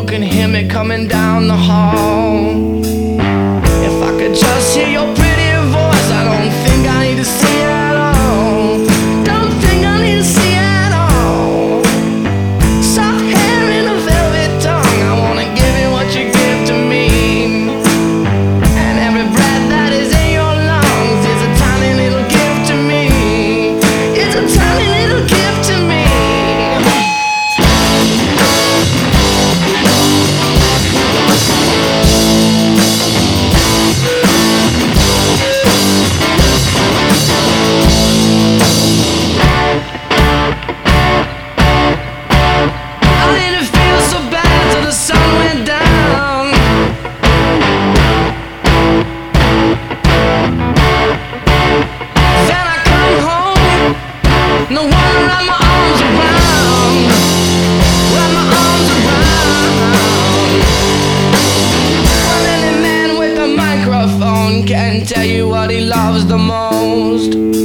can hear me coming down the hall. If I could just hear your pretty voice, I don't think I need to see it at all. Don't think I need to see it at all. Soft hair and a velvet tongue, I wanna give you what you give to me. And every breath that is in your lungs is a tiny little gift to me. It's a tiny little gift to me. No one to wrap my arms around, wrap my arms around. Well, any man with a microphone can tell you what he loves the most.